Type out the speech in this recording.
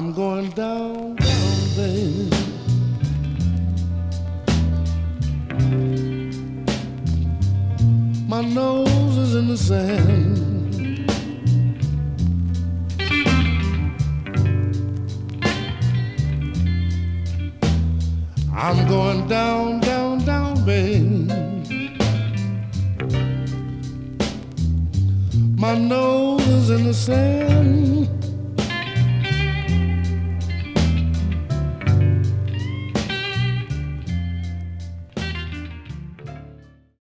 I'm going down, down, baby. My nose is in the sand. I'm going down, down, down, baby. My nose is in the sand.